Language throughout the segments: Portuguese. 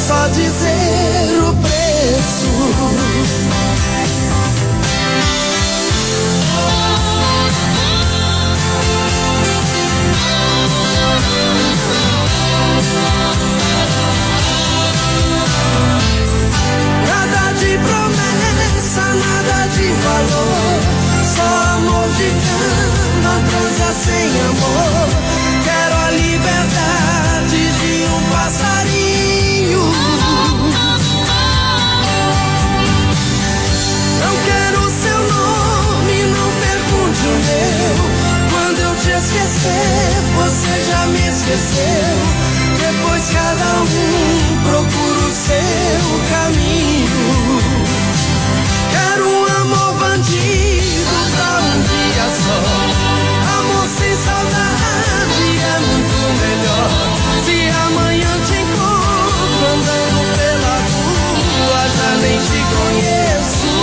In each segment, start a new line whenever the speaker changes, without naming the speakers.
só dizer o preço. Nada de promessa, nada de valor, só amor de cama, transa sem amor. Quero a liberdade de um passarinho. Não quero seu nome, não pergunte o meu. Quando eu te esquecer, você já me esqueceu. Depois cada um procura o seu caminho. Quero um amor bandido pra um dia só. Amor sem saudade é muito melhor. Se amanhã te encontro andando pela rua, já nem te conheço.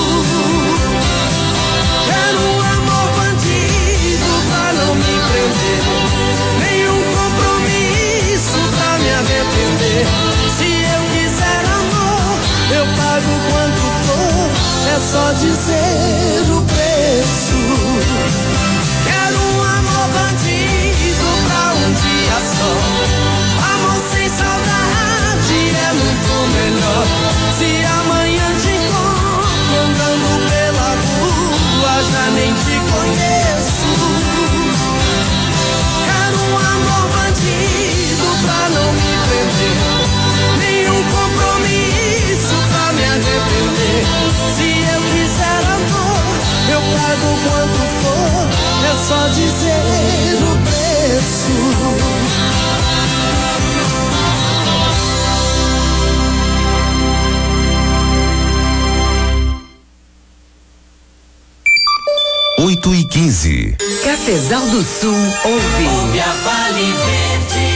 Quero um amor bandido pra não me prender, nenhum compromisso pra me arrepender. Se eu quiser amor, eu pago quanto for, é só dizer o preço. Quero um amor bandido pra um dia só. Amor sem saudade é muito melhor. Se amanhã te encontro andando pela rua, já nem te conheço. Quero um amor bandido pra não me prender, nenhum compromisso pra me arrepender. Se eu quiser amor, eu pago quanto for, é só dizer o preço.
8h15.
Cafezal do Sul ouve
a Vale Verde.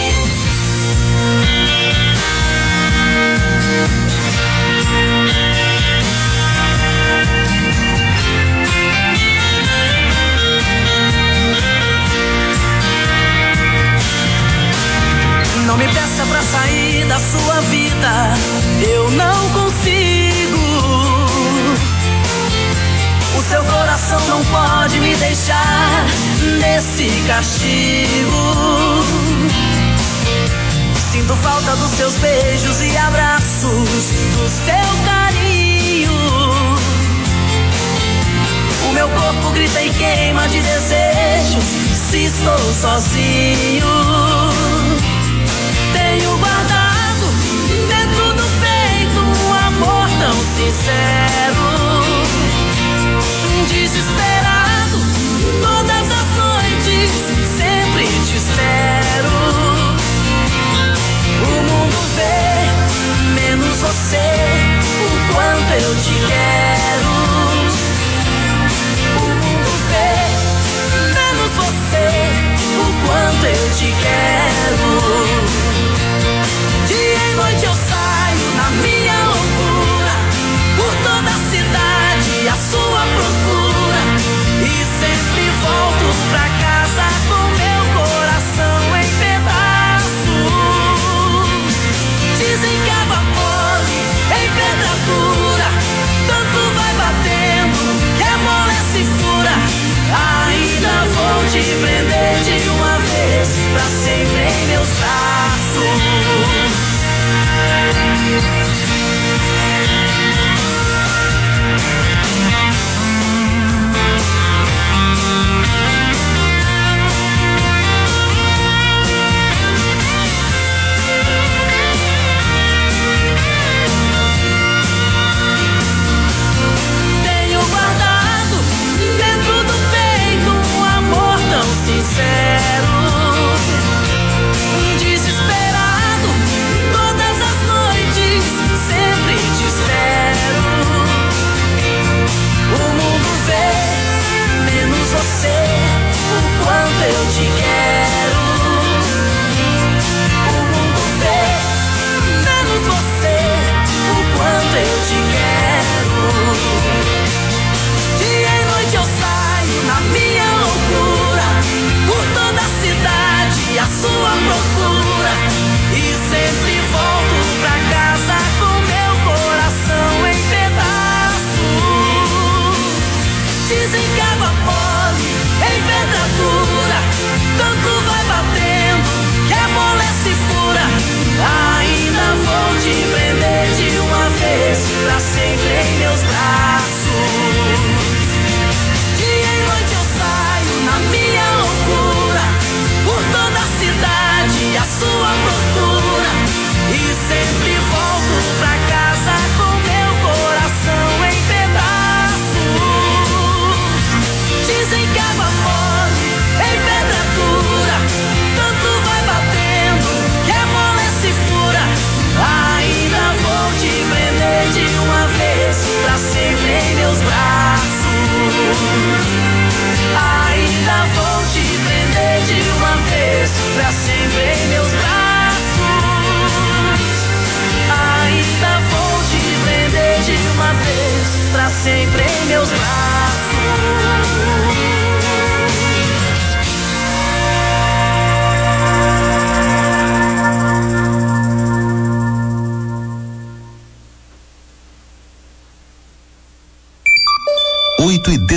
Não me peça pra sair da sua vida, eu não consigo. O seu coração não pode me deixar nesse castigo. Sinto falta dos seus beijos e abraços, do seu carinho. O meu corpo grita e queima de desejo se estou sozinho. Tenho guardado dentro do peito um amor tão sincero. Desesperado, todas as noites sempre te espero. O mundo vê, menos você, o quanto eu te quero. O mundo vê, menos você, o quanto eu te quero. Dia e noite eu saio na minha loucura, por toda a cidade à sua procura, e sempre volto pra casa com meu coração em pedaços. Dizem que água mole em pedra dura, tanto vai batendo que amolece e fura. Ainda vou te prender de uma vez pra sempre.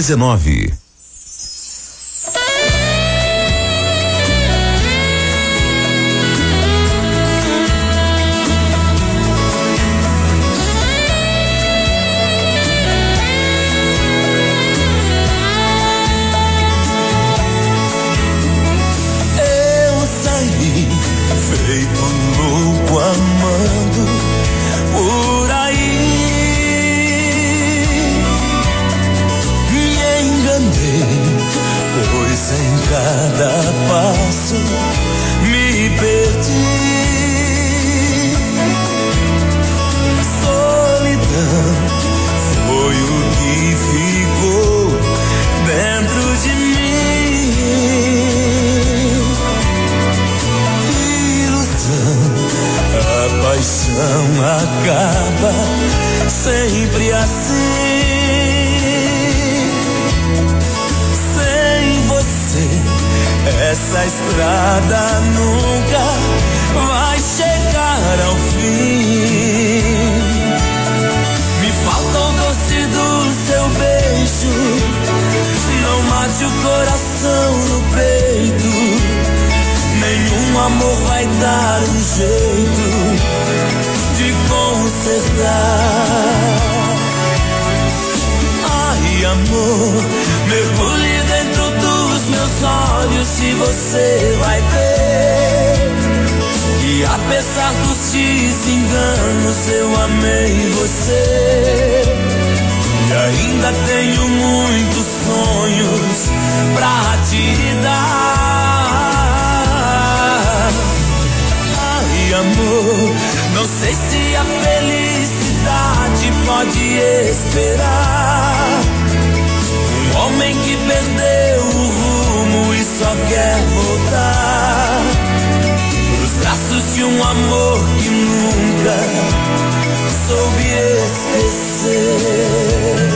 19.
Feito louco amando por aí, me enganei, pois em cada passo me perdi. Solidão foi o que ficou dentro de mim. A paixão acaba sempre assim. Sem você, essa estrada nunca vai chegar ao fim. Me falta o doce do seu beijo, não mate o coração no peito. Nenhum amor vai dar um jeito de consertar. Ai, amor, mergulhe dentro dos meus olhos e você vai ver que apesar dos desenganos eu amei você. E ainda tenho muitos sonhos pra te dar. Amor, não sei se a felicidade pode esperar. Um homem que perdeu o rumo e só quer voltar pros braços de um amor que nunca soube esquecer.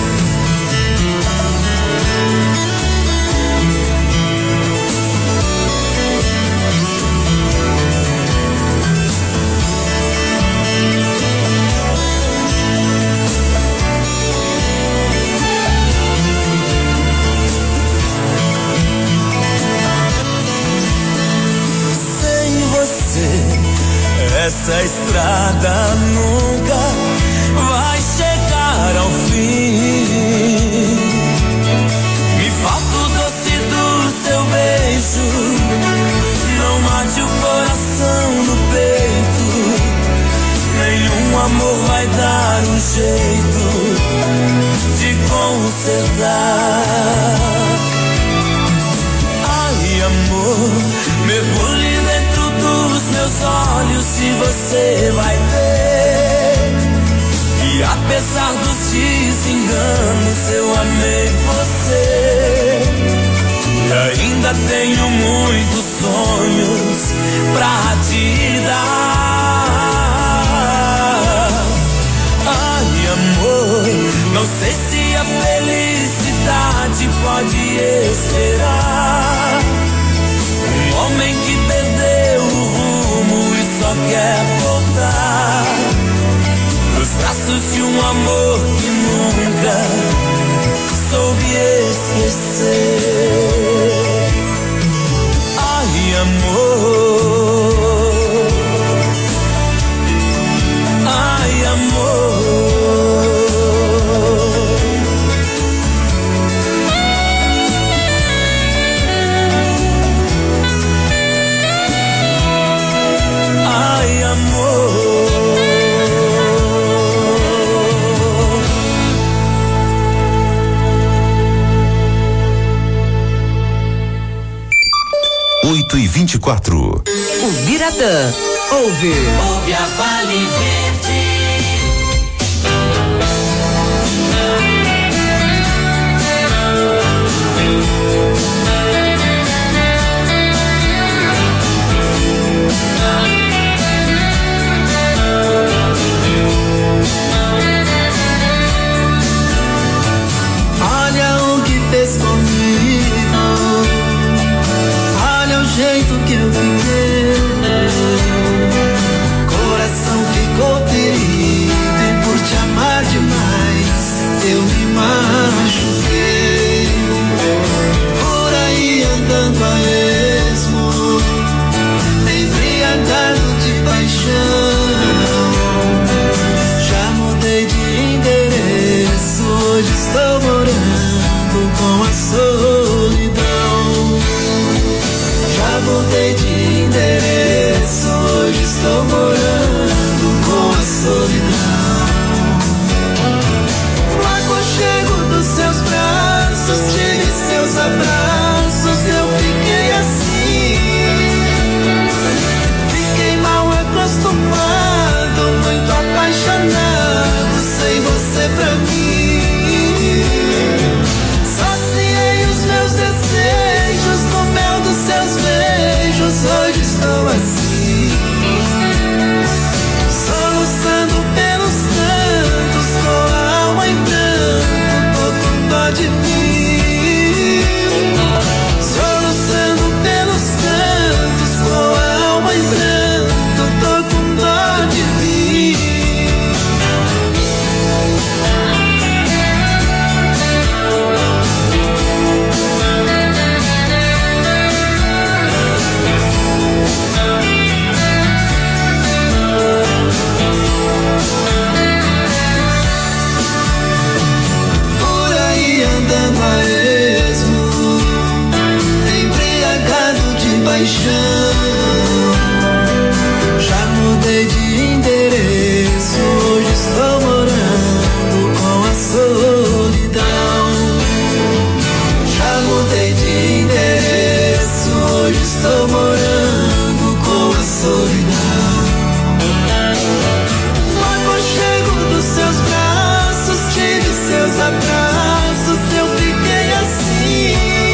Essa estrada nunca vai chegar ao fim. Me falta o doce do seu beijo, não mate o coração no peito. Nenhum amor vai dar um jeito de consertar. Ai, amor, mergulhe dentro dos meus olhos e você vai ver que apesar dos desenganos eu amei você. E ainda tenho muitos sonhos pra te dar. Ai, amor, não sei se a felicidade pode esperar. Um homem que perdeu o rumo e só quer voltar nos braços de um amor que nunca soube esquecer. Ai, amor, ai, amor.
Oito e 24.
O Biratã ouve
a Vale Verde.
Olha o que fez comigo, olha o jeito que eu fiquei. Coração ficou ferido e por te amar demais eu me machuquei. andando a esmo, embriagado de paixão. Já mudei de endereço, hoje estou morando com a solidão. Já mudei de endereço, hoje estou morando com a solidão. No aconchego dos seus braços, tive seus abraços, eu fiquei assim. Fiquei mal acostumado, muito apaixonado, sem você pra mim. Saciei os meus desejos no mel dos seus beijos, hoje estou assim. Soluçando pelos cantos, com a alma em pranto, tô com dó de mim. Soluçando pelos cantos, com a alma em pranto, tô com dó de mim. Por aí andando a esmo, embriagado de paixão. Já mudei de endereço, hoje estou morando com a solidão. Já mudei de endereço, hoje estou morando com a solidão. No aconchego dos seus braços, tive seus abraços, eu fiquei assim.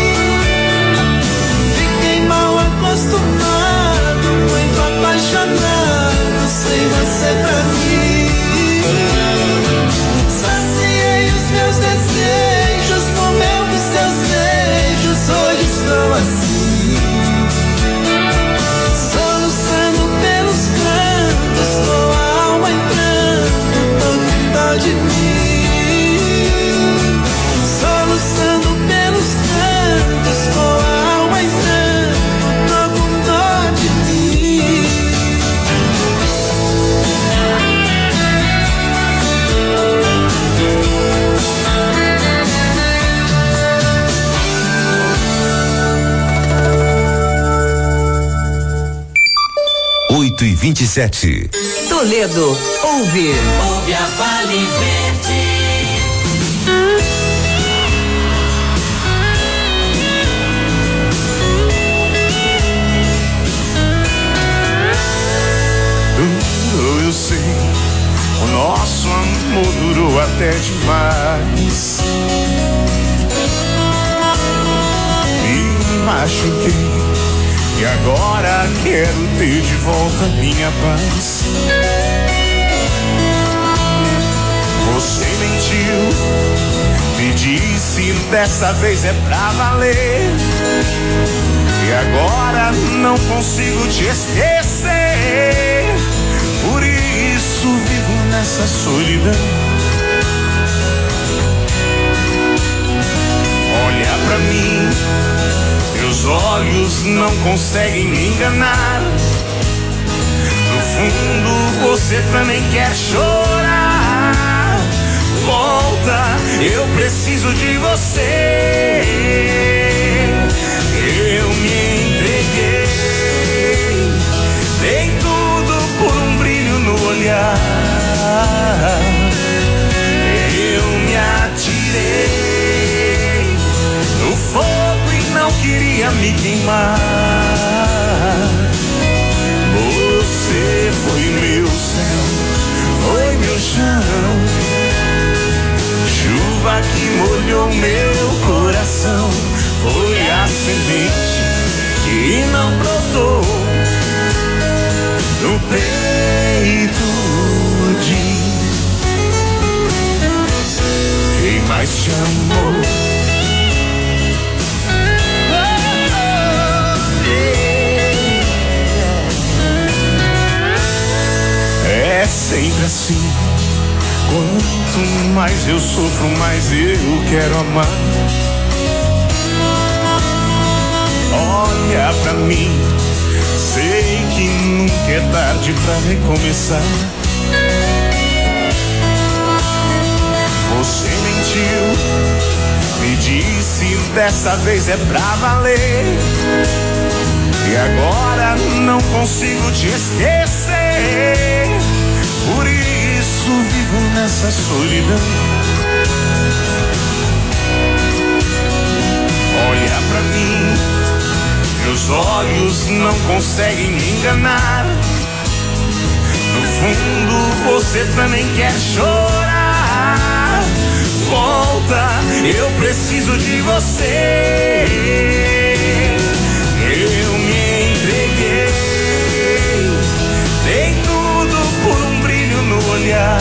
Fiquei mal acostumado, muito apaixonado, sem você pra mim. Saciei os meus desejos no mel dos seus beijos, hoje estou assim. Soluçando pelos cantos, com a alma em pranto, tô com dó de mim. Soluçando pelos cantos, com a alma em pranto, tô com dó de mim.
Oito e 27.
Toledo, ouve.
Ouve a Vale Verde.
Eu sei, o nosso amor durou até demais. Me machuquei e agora quero ter de volta minha paz. Você mentiu, me disse dessa vez é pra valer. E agora não consigo te esquecer. Por isso vivo nessa solidão. Olha pra mim, meus olhos não conseguem me enganar. No fundo você também quer chorar. Volta, eu preciso de você. Eu me entreguei, dei tudo por um brilho no olhar. Eu me atirei no fogo e não queria me queimar. Você foi meu céu, foi meu chão, chuva que molhou meu coração. Foi a semente que não brotou no peito de quem mais te amou. É sempre assim. Quanto mais eu sofro, mais eu quero amar. olha pra mim. Sei que nunca é tarde pra recomeçar. Você mentiu, me disse dessa vez é pra valer. E agora não consigo te esquecer. Por isso vivo nessa solidão. Olha pra mim, meus olhos não conseguem me enganar. No fundo você também quer chorar. Volta, eu preciso de você. Eu me entreguei, dei tudo por um brilho no olhar.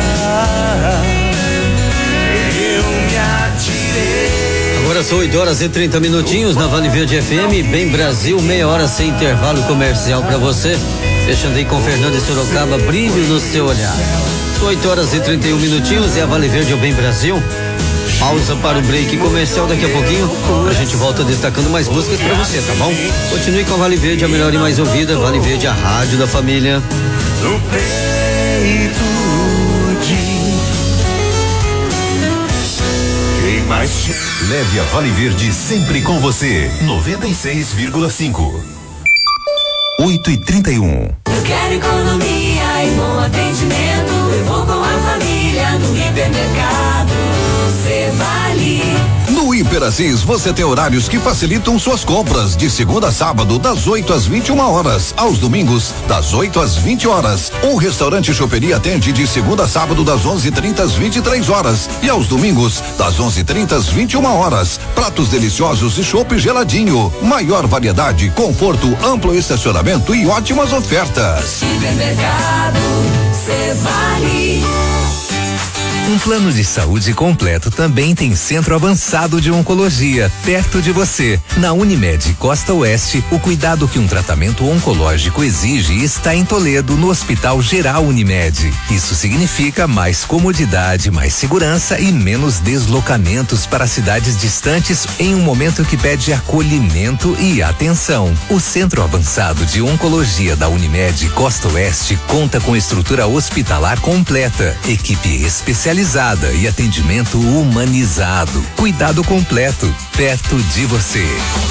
Eu me atirei.
Agora são 8h30 na Vale Verde FM, Bem Brasil, meia hora sem intervalo comercial pra você. Deixando aí com Fernando e Sorocaba, brilho no seu olhar. São 8h31 e a Vale Verde é o Bem Brasil. Pausa para o break comercial, daqui a pouquinho a gente volta destacando mais músicas pra você, tá bom? Continue com a Vale Verde, a melhor e mais ouvida. Vale Verde, a rádio da família.
No peito de quem mais te...
Leve a Vale Verde sempre com você. 96,5. 8h31.
Eu quero economia e bom atendimento. Eu vou com a família no hipermercado. Você vale.
No Hiper Assis você tem horários que facilitam suas compras, de segunda a sábado das 8 às 21 horas, aos domingos das 8 às 20 horas. O restaurante Choperia atende de segunda a sábado das 11h30 às 23 horas e aos domingos das 11h30 às 21 horas. Pratos deliciosos e chopp geladinho, maior variedade, conforto, amplo estacionamento e ótimas ofertas.
Supermercado, cê vale.
Um plano de saúde completo também tem Centro Avançado de Oncologia, perto de você. Na Unimed Costa Oeste, o cuidado que um tratamento oncológico exige está em Toledo, no Hospital Geral Unimed. Isso significa mais comodidade, mais segurança e menos deslocamentos para cidades distantes em um momento que pede acolhimento e atenção. O Centro Avançado de Oncologia da Unimed Costa Oeste conta com estrutura hospitalar completa, equipe especializada e atendimento humanizado. Cuidado completo, perto de você.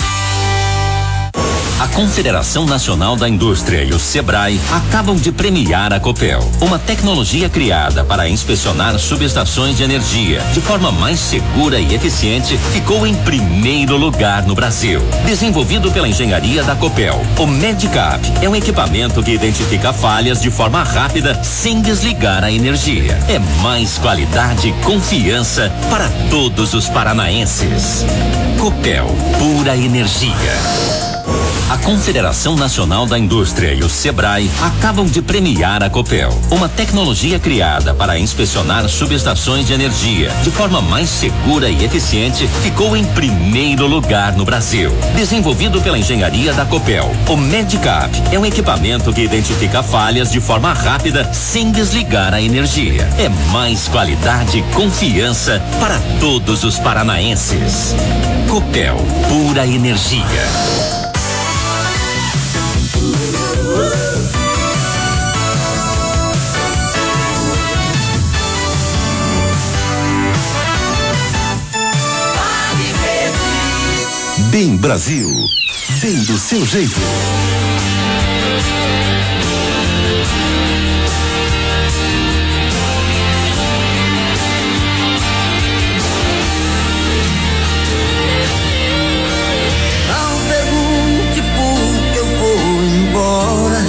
A Confederação Nacional da Indústria e o Sebrae acabam de premiar a Copel, uma tecnologia criada para inspecionar subestações de energia de forma mais segura e eficiente, ficou em primeiro lugar no Brasil. Desenvolvido pela engenharia da Copel, o Medicap é um equipamento que identifica falhas de forma rápida sem desligar a energia. É mais qualidade e confiança para todos os paranaenses. Copel, pura energia. A Confederação Nacional da Indústria e o Sebrae acabam de premiar a Copel, uma tecnologia criada para inspecionar subestações de energia de forma mais segura e eficiente, ficou em primeiro lugar no Brasil. Desenvolvido pela engenharia da Copel, o Medicap é um equipamento que identifica falhas de forma rápida sem desligar a energia. É mais qualidade e confiança para todos os paranaenses. Copel, pura energia.
Bem Brasil, bem do seu jeito.
Não pergunte por que eu vou embora.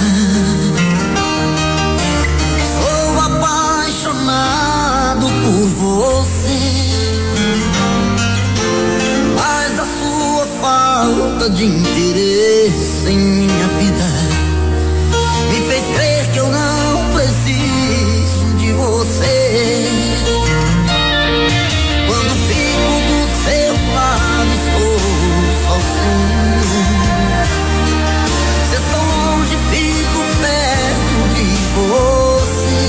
Sou apaixonado por você. Falta de interesse em minha vida me fez crer que eu não preciso de você. Quando fico do seu lado estou sozinho. Se estou longe fico perto de você.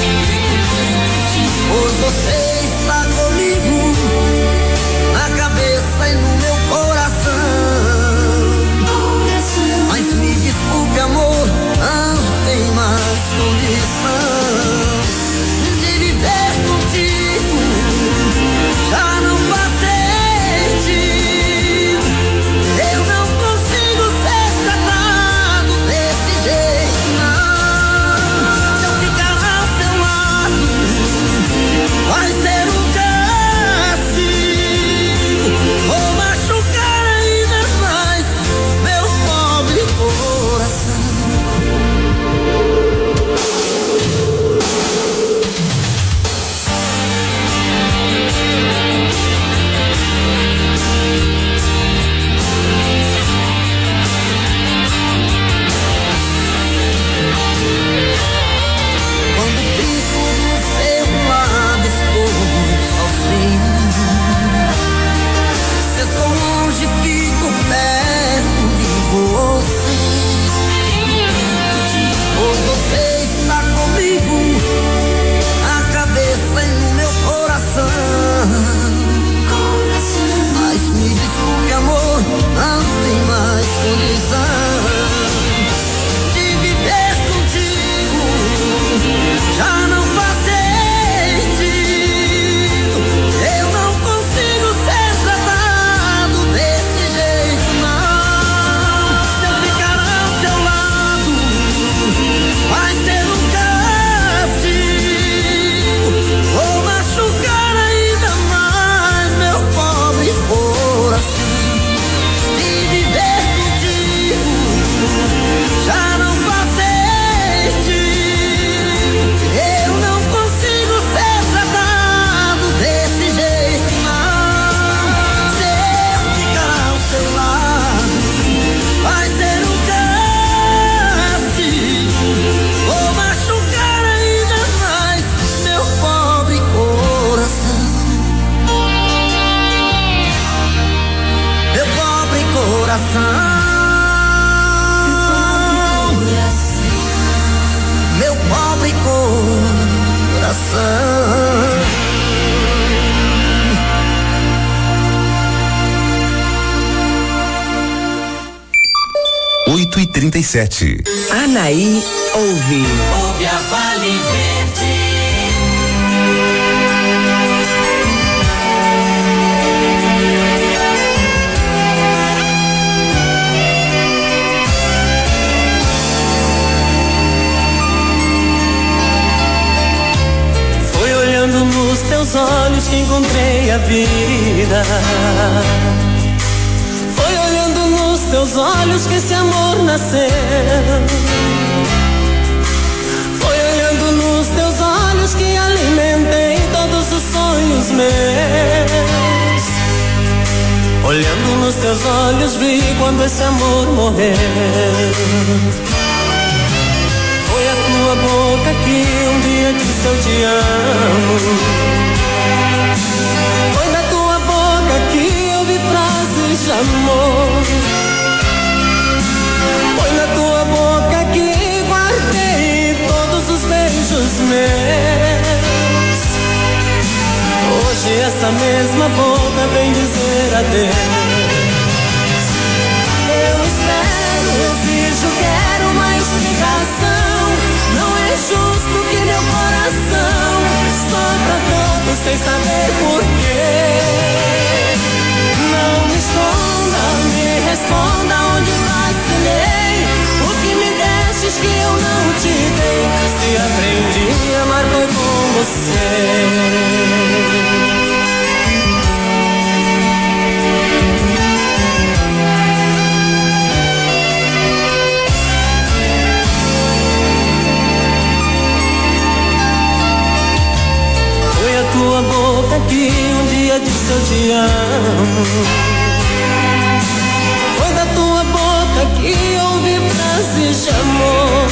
Pois você está comigo na cabeça e no meu coração. coração.
8h37.
Anaí ouve.
Ouve a Vale Verde.
Foi olhando nos teus olhos que encontrei a vida. Teus olhos que esse amor nasceu. Foi olhando nos teus olhos que alimentei todos os sonhos meus. Olhando nos teus olhos vi quando esse amor morreu. Foi a tua boca que um dia disse eu te amo. Foi da tua boca que eu vi frases de amor. Foi na tua boca que guardei todos os beijos meus. Hoje essa mesma boca vem dizer adeus. Eu espero, exijo, quero uma explicação. Não é justo que meu coração sofra tanto sem saber porquê. Não me esconda, me responda onde vacilei. O que me destes que eu não te dei. Se aprendi a amar foi com você. Foi a tua boca que um dia disse eu te amo. Foi da tua boca que ouvi frases de amor.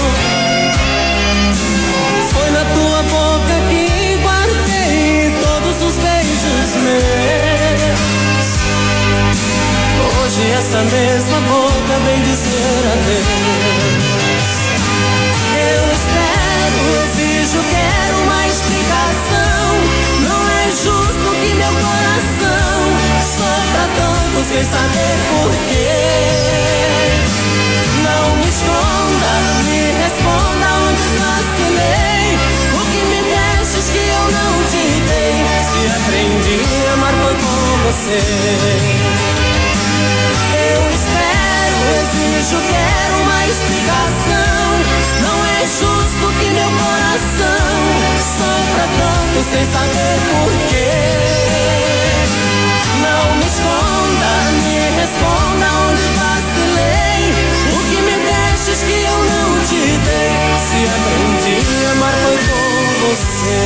Foi na tua boca que guardei todos os beijos meus. Hoje essa mesma boca vem dizer adeus. Eu espero, exijo, quero uma explicação. Não é justo que meu coração sofra tanto sem saber porquê. Não me esconda, me responda onde vacilei. O que me destes que eu não te dei. Se aprendi a amar foi com você. Eu espero, exijo, quero uma explicação. Não é justo que meu coração sofra tanto sem saber porquê. Não me esconda, me responda onde vacilei. O que me destes que eu não te dei. Se aprendi a amar foi com você.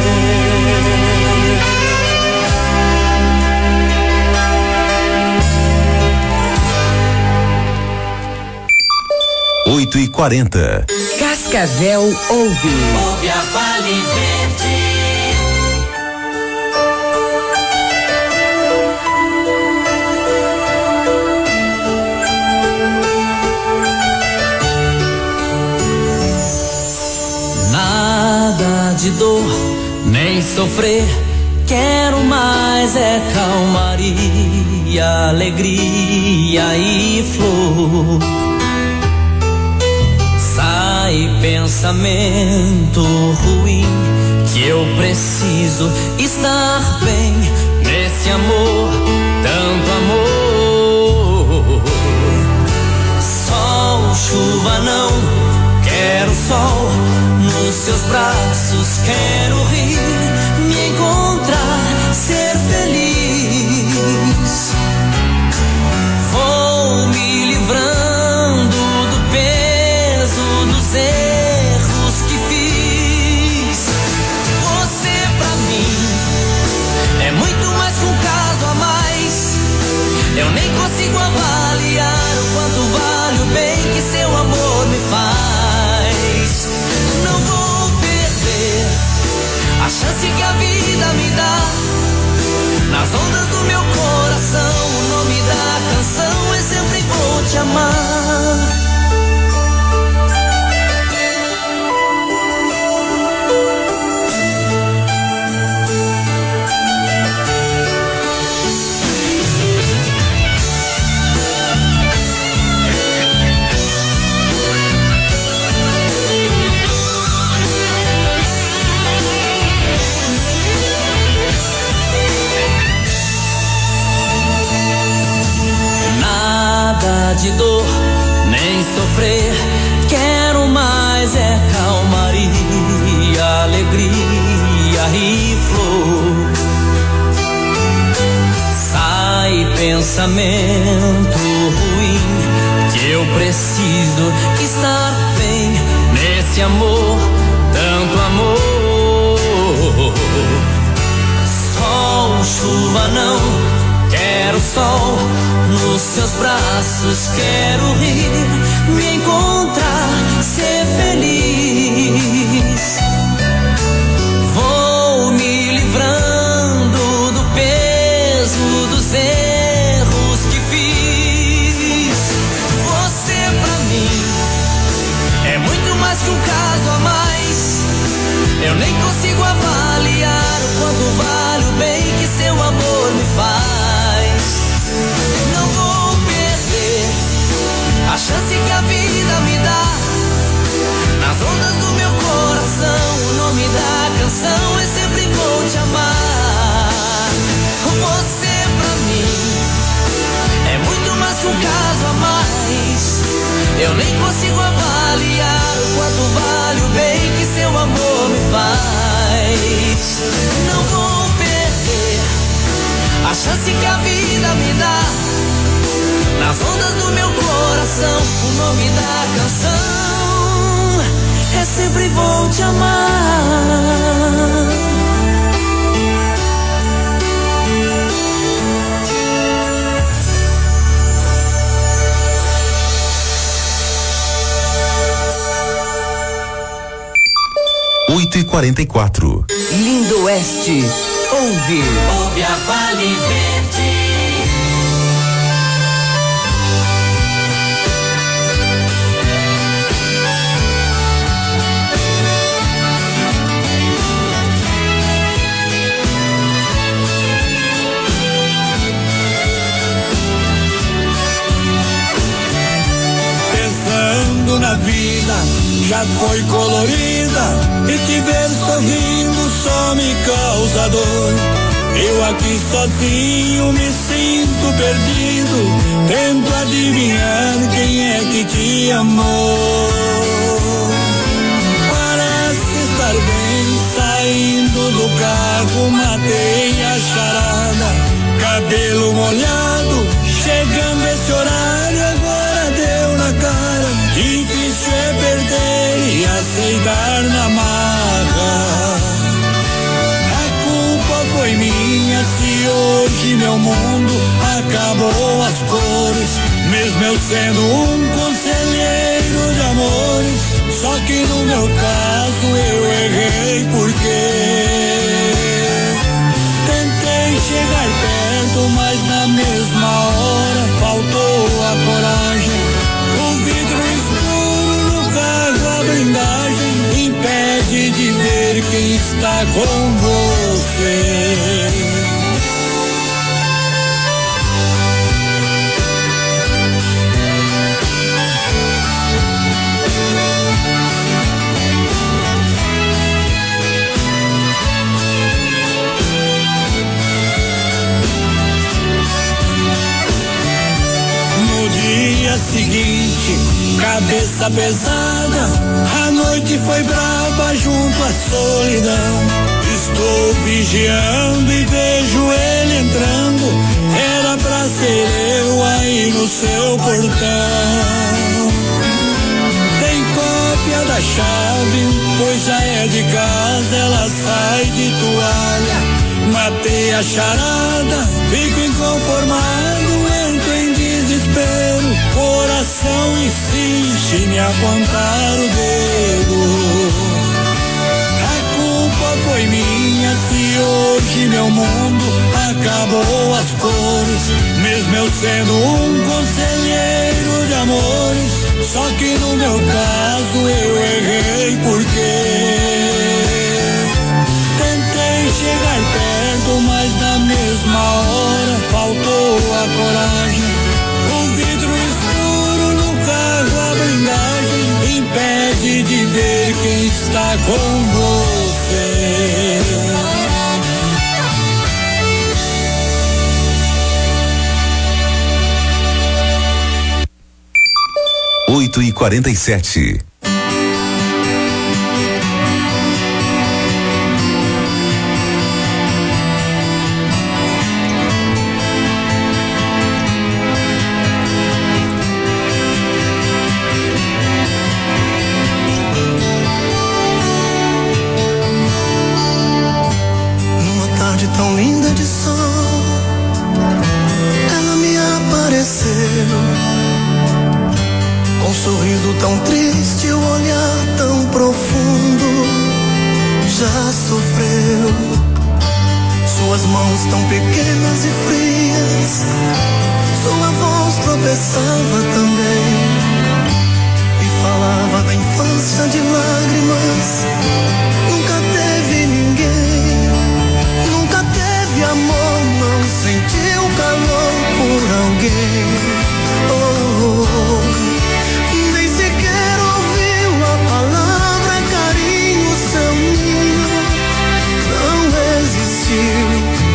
8h40.
Cascavel ouve.
Ouve a Vale Verde.
Nada de dor, nem sofrer. Quero mais é calmaria, alegria e flor. Sai pensamento ruim, que eu preciso estar bem nesse amor, tanto amor. Sol, chuva não, quero sol nos seus braços, quero rir, me encontrar, ser feliz. Vou me livrando do peso dos erros que fiz. Você pra mim é muito mais que um caso a mais. Eu nem consigo avaliar o quanto vale o bem que seu amor me faz. Não vou perder a chance
sofrer. Quero mais é calmaria, alegria e flor. Sai pensamento ruim, que eu preciso estar bem nesse amor, tanto amor. Sol, chuva não, quero sol nos seus braços, quero rir, me encontrar, ser feliz. Vou me livrando do peso dos erros que fiz. Você pra mim é muito mais que um caso a mais. Eu nem consigo avaliar o quanto vale o bem que seu amor me faz. Não vou perder a chance que a vida me dá. Nas ondas do meu coração, o nome da canção é Sempre Vou Te Amar. Você pra mim é muito mais que um caso a mais. Eu nem consigo avaliar o quanto vale o bem que seu amor me faz. Não vou perder a chance que a vida me dá. Nas ondas do meu coração, o nome da canção é Sempre Vou Te Amar.
8h44.
Lindo Oeste, ouve.
Ouve a Vale Verde.
Pensando na vida, já foi colorida, e te ver sorrindo só me causa dor. Eu aqui sozinho me sinto perdido, tento adivinhar quem é que te amou. Parece estar bem saindo do carro, matei a charada, cabelo molhado, chegando esse horário agora deu na cara. Difícil é perder e aceitar na marra. A culpa foi minha se hoje meu mundo acabou as cores, mesmo eu sendo um conselheiro de amores. Só que no meu caso eu errei porque tentei chegar perto, mas na mesma hora faltou a coragem. O vidro escuro no carro, a blindagem impede de ver quem está com você. Dia seguinte, cabeça pesada, a noite foi brava junto à solidão. Estou vigiando e vejo ele entrando, era pra ser eu aí no seu portão. Tem cópia da chave, pois já é de casa, ela sai de toalha. Matei a charada, fico inconformado, entro em desespero, coração insiste em me apontar o dedo. A culpa foi minha se hoje meu mundo acabou as cores, mesmo eu sendo um conselheiro de amores. Só que no meu caso eu errei porque tentei chegar perto, mas na mesma hora faltou a coragem. O vidro escuro no carro, a blindagem impede de ver quem está com você.
8h47.
Tão linda de sol, ela me apareceu, com um sorriso tão triste, o olhar tão profundo. Já sofreu, suas mãos tão pequenas e frias, sua voz tropeçava também e falava da infância de lágrimas. Nunca teve ninguém, amor, não sentiu calor por alguém. Oh, oh. Nem sequer ouviu a palavra carinho, seu ninho não existiu.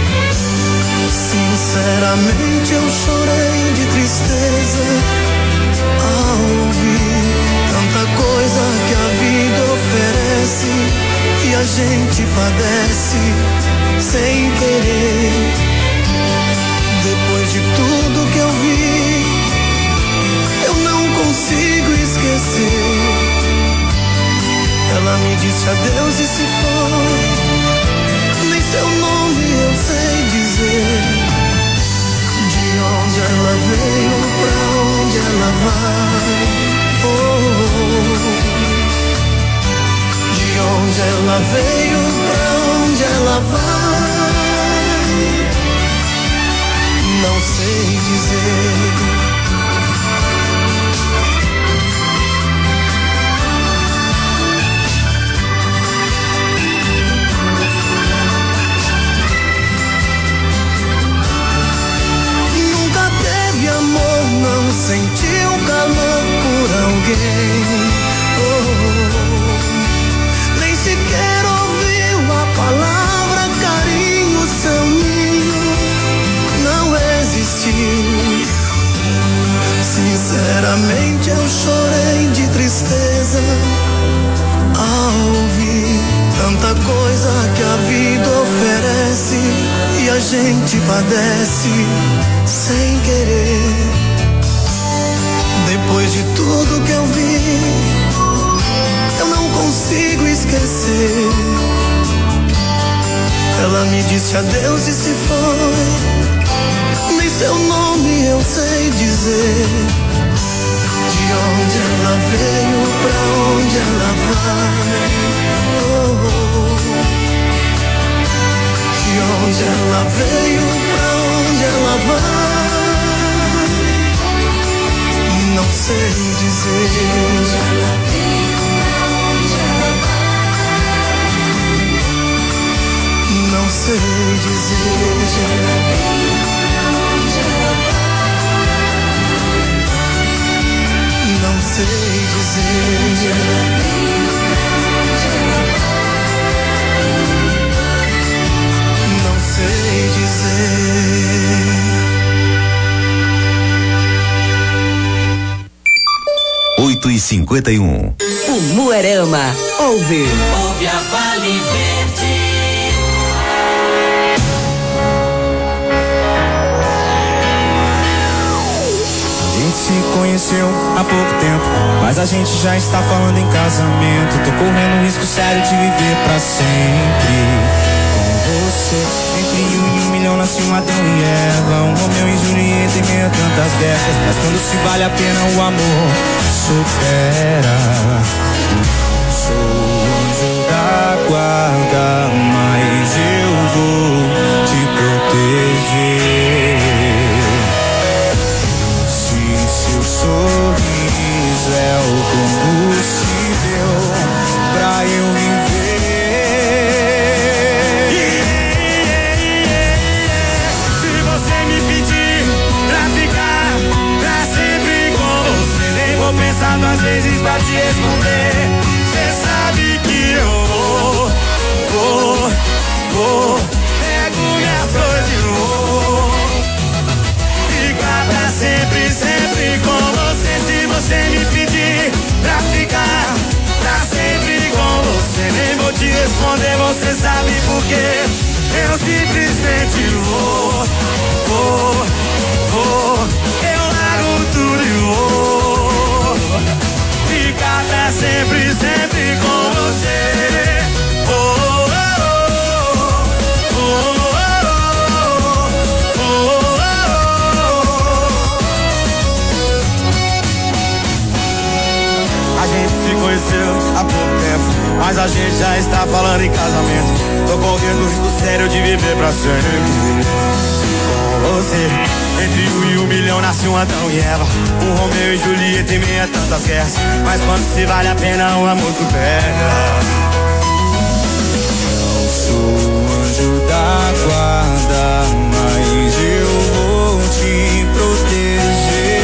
Sinceramente eu chorei de tristeza ao ouvir tanta coisa que a vida oferece e a gente padece sem querer. Depois de tudo que eu vi, eu não consigo esquecer. Ela me disse adeus e se foi, nem seu nome eu sei dizer. De onde ela veio, pra onde ela vai. Oh, de onde ela veio, pra onde ela vai. Não sei dizer. Nunca teve amor, não sentiu calor por alguém. Oh, nem sequer ouviu a palavra carinho, seu ninho não existiu. Sinceramente eu chorei de tristeza ao ouvir tanta coisa que a vida oferece e a gente padece sem querer. Depois de tudo que eu vi, eu não consigo esquecer. Ela me disse adeus e se foi, nem seu nome eu sei dizer. De onde ela veio, pra onde ela vai. Oh, oh. De onde ela veio, pra onde ela vai. Não sei dizer. De onde ela veio, pra onde ela vai. Não sei dizer. De onde ela veio, pra onde ela vai. Não sei dizer. De onde ela veio, pra onde ela vai. Não sei dizer.
8h51.
O Moarama ouve
a Vale Verde.
A gente se conheceu há pouco tempo, mas a gente já está falando em casamento. Tô correndo risco sério de viver pra sempre com você. Entre um milhão nasce um Adão e Eva, um Romeu e Julieta em meio a tantas guerras. Mas quando se vale a pena o amor supera. Sou o anjo da guarda, mas eu vou te proteger. Se seu sorriso é o combustível pra eu viver. Se você me pedir pra ficar pra sempre com você, nem vou pensar duas vezes pra te responder. Cê sabe que eu vou pego minhas coisas e vou ficar pra sempre, sempre com você. Se você me pedir
responder, você sabe por quê? Eu simplesmente vou. Eu largo tudo e vou ficar pra sempre, sempre com você. A gente se conheceu há pouco tempo, mas a gente já está falando em casamento. Tô correndo o risco sério de viver pra sempre com você. Entre 1 e 1 milhão nasce um Adão e Eva, um Romeu e Julieta em meio a tantas guerras. Mas quando se vale a pena o amor supera.
Não sou anjo da guarda, mas eu vou te proteger.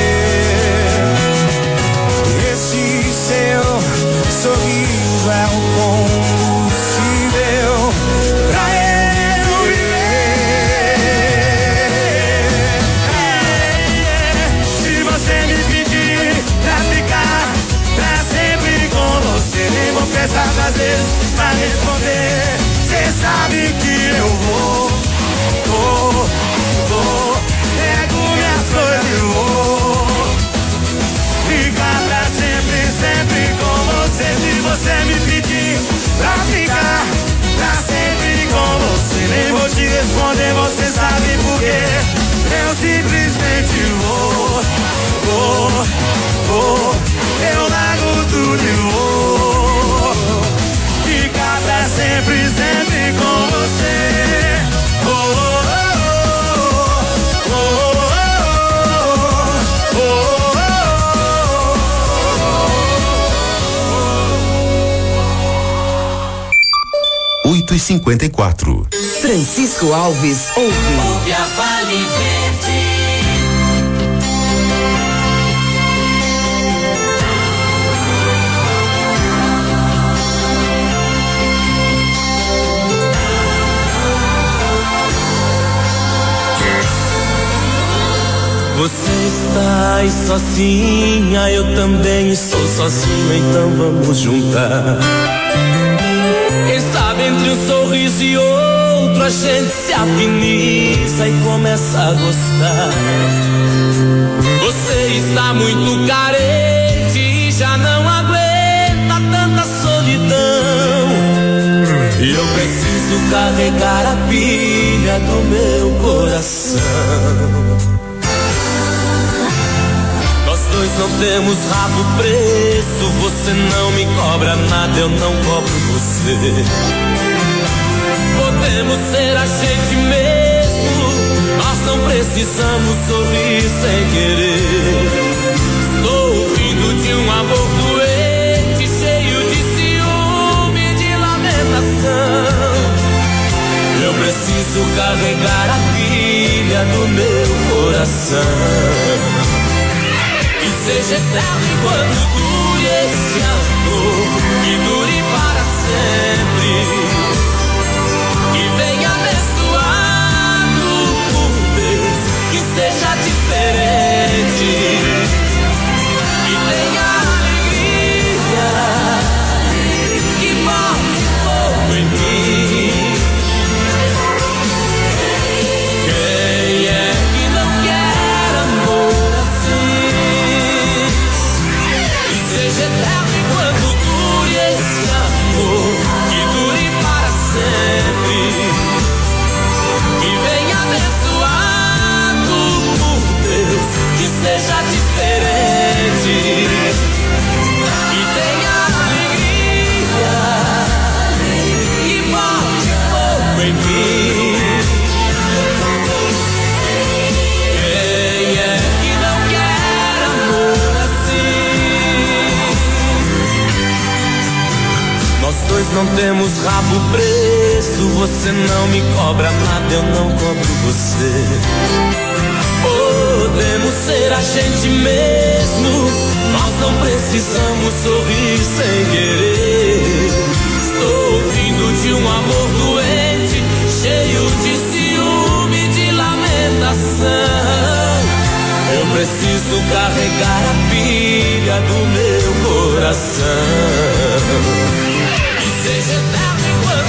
Esse seu sorriso é o combustível pra eu viver.
Se você me pedir pra ficar pra sempre com você, nem vou pensar 2 vezes pra responder. Cê sabe que eu vou. Pego minhas coisas e vou ficar pra sempre, sempre com você. Se você me pedir pra ficar pra sempre com você, nem vou te responder, você sabe por quê? Eu simplesmente vou. Eu largo tudo e vou ficar pra sempre, sempre com você.
8h54.
Francisco Alves ouve
a Vale Verde.
Você está aí sozinha, eu também estou sozinho, então vamos juntar. Quem sabe entre um sorriso e outro a gente se afiniza e começa a gostar. Você está muito carente e já não aguenta tanta solidão. E eu preciso carregar a pilha do meu coração. Nós não temos rabo preso, você não me cobra nada, eu não cobro você. Podemos ser a gente mesmo, nós não precisamos sorrir sem querer. Estou vindo de um amor doente, cheio de ciúme e de lamentação. Eu preciso carregar a pilha do meu coração. Que seja eterno enquanto dure esse amor, que dure para sempre, que venha abençoado por Deus, que seja diferente, que tenha alegria, que morre fogo em mim. Quem é que não quer amor assim? Seja eterno enquanto dure esse amor, que dure para sempre, que venha abençoado por Deus, que seja diferente, que tenha alegria, que bote fogo em mim. Quem é que não quer amor assim? Nós dois não temos rabo preso, você não me cobra nada, eu não cobro você. Podemos ser a gente mesmo, nós não precisamos sorrir sem querer. Estou vindo de um amor doente, cheio de ciúme e de lamentação. Eu preciso carregar a pilha do meu coração. Que seja eterno enquanto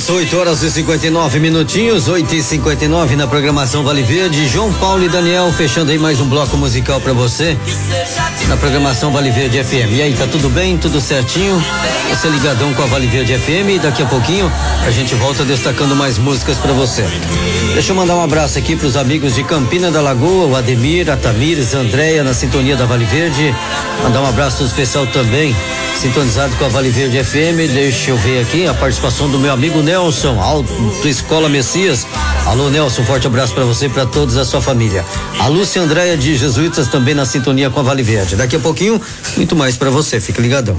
Isso, 8h59, 8h59 na programação Vale Verde. João Paulo e Daniel fechando aí mais um bloco musical pra você na programação Vale Verde FM. E aí, tá tudo bem? Tudo certinho? Você ligadão com a Vale Verde FM e daqui a pouquinho a gente volta destacando mais músicas pra você. Deixa eu mandar um abraço aqui pros amigos de Campina da Lagoa, o Ademir, a Tamires, a Andréia na sintonia da Vale Verde. Mandar um abraço especial também, sintonizado com a Vale Verde FM. Deixa eu ver aqui a participação do meu amigo Nelson, Autoescola Messias. Alô, Nelson, forte abraço para você e para todos a sua família. A Lúcia Andréia de Jesuítas também na sintonia com a Vale Verde. Daqui a pouquinho, muito mais para você, fica ligadão.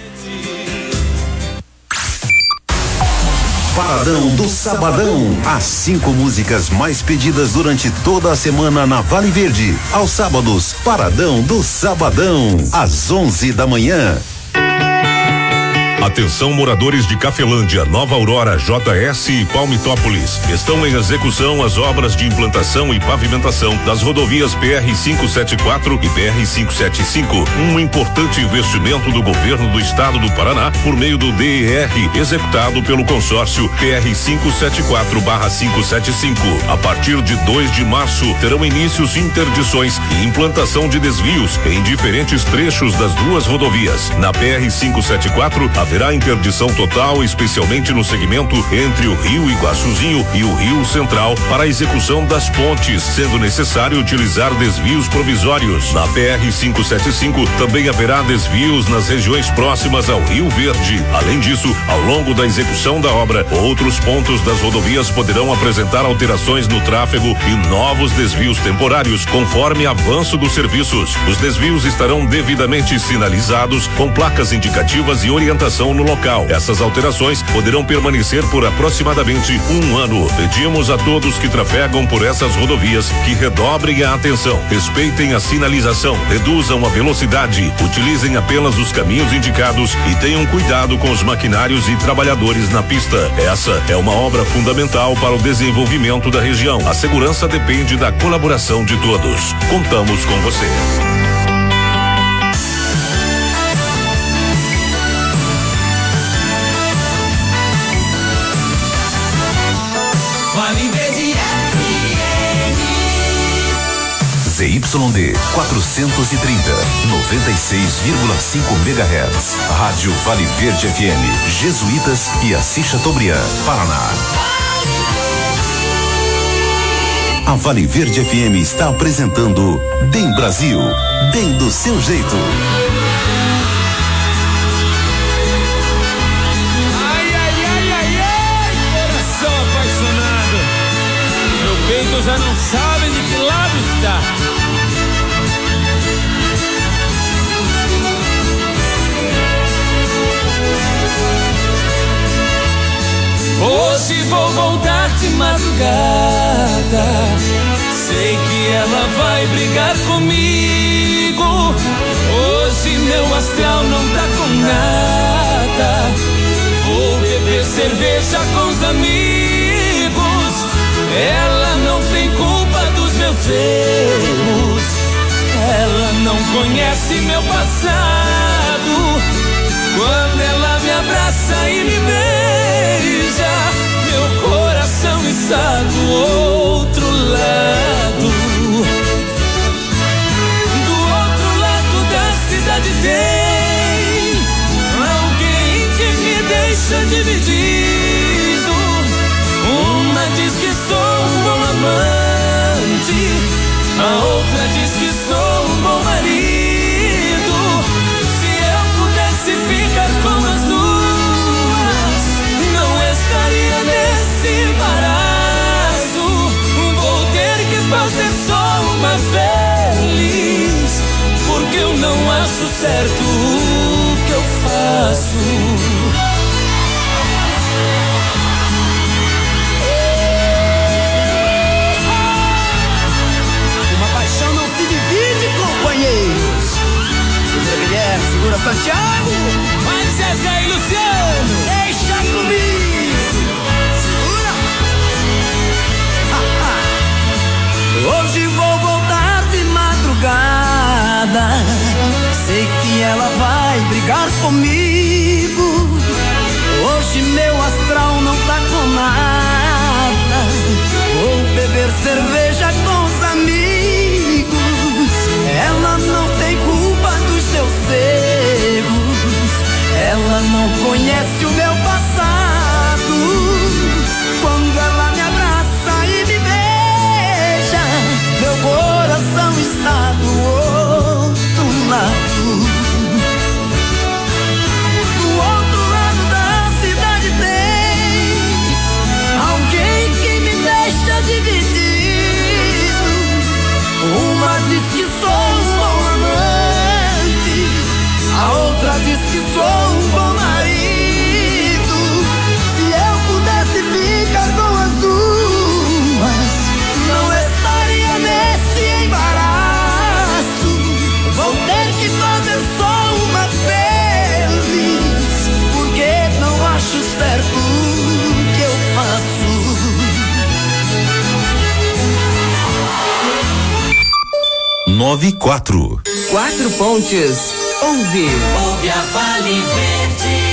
Paradão do Sabadão. As 5 músicas mais pedidas durante toda a semana na Vale Verde. Aos sábados, Paradão do Sabadão. Às 11 da manhã.
Atenção, moradores de Cafelândia, Nova Aurora, JS e Palmitópolis. Estão em execução as obras de implantação e pavimentação das rodovias PR-574 e PR-575. Um importante investimento do governo do estado do Paraná por meio do DER, executado pelo consórcio PR-574/575. A partir de 2 de março, terão inícios interdições e implantação de desvios em diferentes trechos das duas rodovias. Na PR-574, haverá interdição total, especialmente no segmento entre o Rio Iguaçuzinho e o Rio Central, para a execução das pontes, sendo necessário utilizar desvios provisórios. Na PR-575 também haverá desvios nas regiões próximas ao Rio Verde. Além disso, ao longo da execução da obra, outros pontos das rodovias poderão apresentar alterações no tráfego e novos desvios temporários, conforme avanço dos serviços. Os desvios estarão devidamente sinalizados com placas indicativas e orientação no local. Essas alterações poderão permanecer por aproximadamente 1 ano. Pedimos a todos que trafegam por essas rodovias que redobrem a atenção, respeitem a sinalização, reduzam a velocidade, utilizem apenas os caminhos indicados e tenham cuidado com os maquinários e trabalhadores na pista. Essa é uma obra fundamental para o desenvolvimento da região. A segurança depende da colaboração de todos. Contamos com você.
ZYD 430, 96,5 MHz. Rádio Vale Verde FM, Jesuítas e Assis Chateaubriand, Paraná. A Vale Verde FM está apresentando Bem Brasil, bem do seu jeito.
Coração apaixonado, meu peito já não sabe de que lado está. Hoje vou voltar de madrugada, sei que ela vai brigar comigo. Hoje meu astral não tá com nada, vou beber cerveja com os amigos. Ela não tem culpa dos meus erros, ela não conhece meu passado. Quando ela me abraça e me beija, meu coração está do outro lado. Do outro lado da cidade tem alguém que me deixa dividido. Uma diz que sou um bom amante, a outra diz que sou um bom marido. Se eu pudesse ficar com as duas, não estaria nesse embaraço. Vou ter que fazer só uma feliz, porque eu não acho certo o que eu faço.
Segura Santiago,
mas Zezé e Luciano,
deixa comigo. Segura. Hoje vou voltar de madrugada, sei que ela vai brigar comigo. Hoje meu astral não tá com
94.
Quatro Pontes. Ouve
a Vale Verde.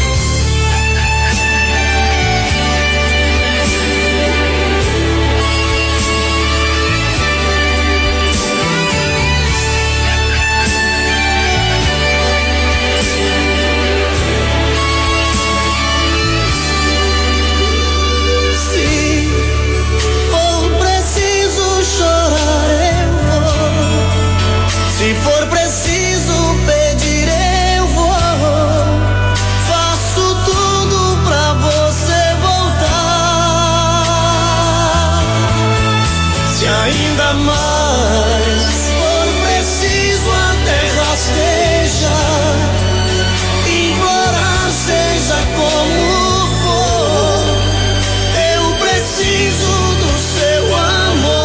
Se for preciso pedir, eu vou. Faço tudo pra você voltar. Se ainda mais for preciso, até rastejar, implorar, seja como for. Eu preciso do seu amor.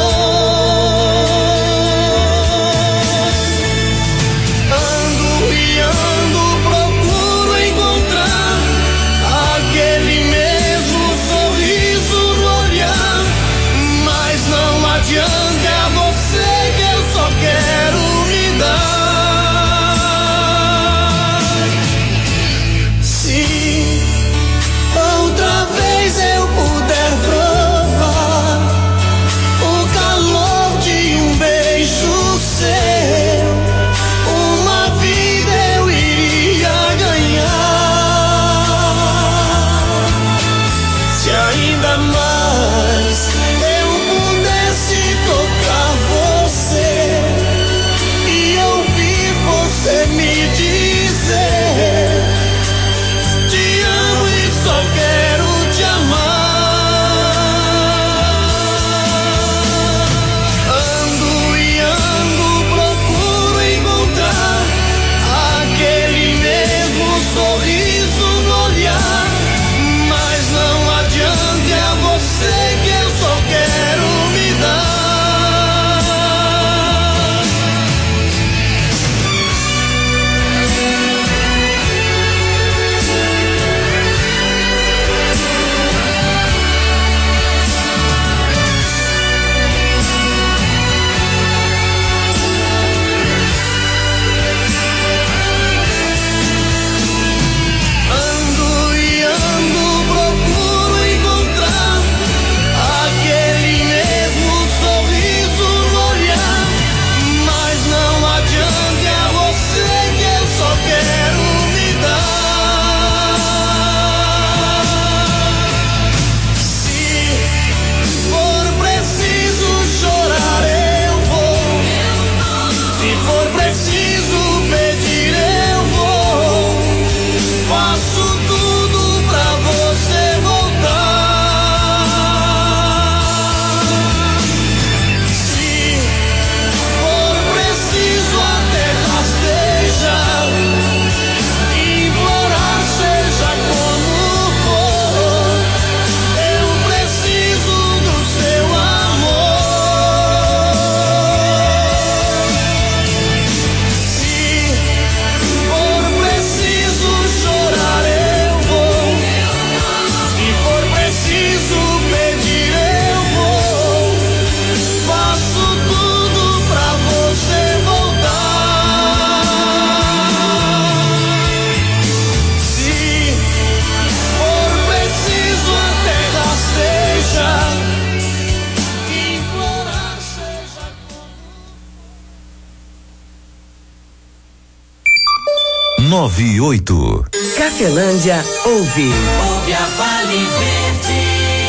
Cafelândia ouve
a Vale Verde.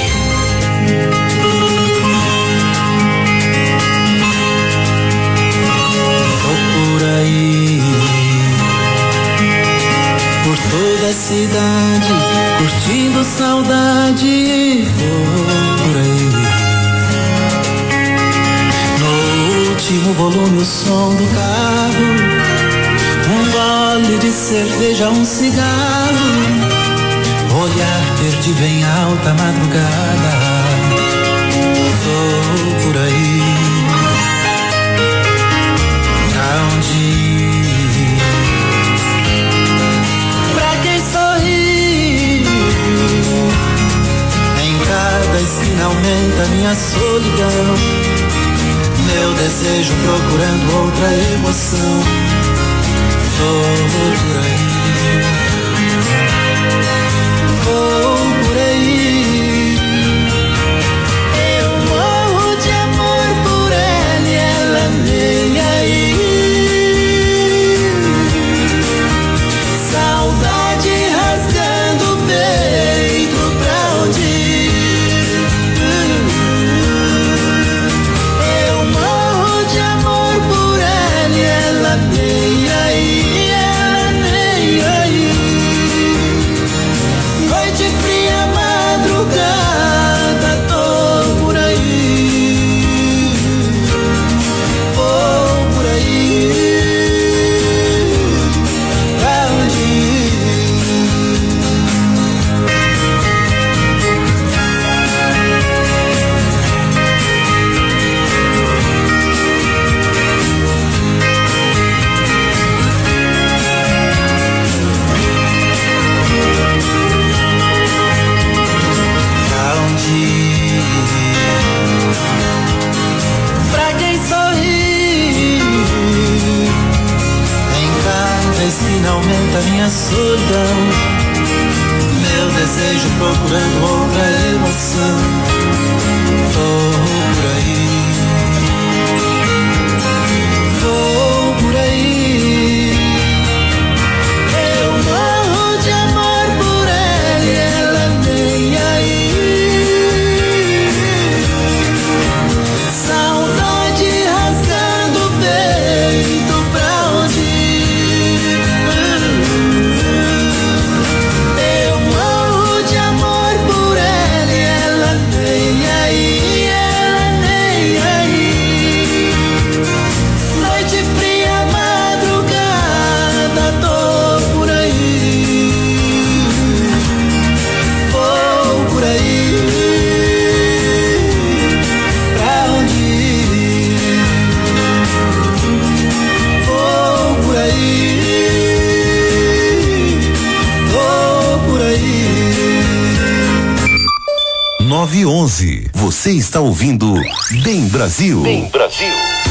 Tô por aí, por toda a cidade, curtindo saudade. Tô por aí, no último volume o som do carro, um gole de cerveja, um cigarro, olhar perdido em alta madrugada. Tô por aí, pra onde ir? Pra quem sorri, em cada esquina aumenta minha solidão. Meu desejo
desejo procurando outra emoção. Vou por aí. Vou por aí. Eu morro de amor por ela e ela nem aí. Saudade rasgando o peito, pra onde ir? Eu morro de amor por ela e ela nem aí, ela nem aí. Noite fria, madrugada, tô por aí. Vou por aí. Pra onde ir? Pra onde ir? Pra quem sorri? Em cada esquina aumenta minha solidão. Meu desejo procurando outra emoção. Vou por aí. Vou por aí. Eu morro de amor por ela e ela nem aí. Saudade rasgando o peito, pra onde ir? Eu morro de amor por ela e ela nem aí, ela nem aí. Noite fria, madrugada, tô por aí. Vou por aí. Pra onde ir? Vou por aí. Vou por aí.
9:11. Você está ouvindo Bem Brasil.
Bem Brasil.